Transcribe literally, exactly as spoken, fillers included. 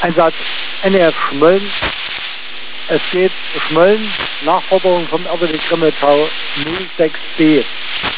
Einsatz N E F Schmölln. Es geht Schmölln, Nachforderung vom R W D Grimmeltau null sechs B.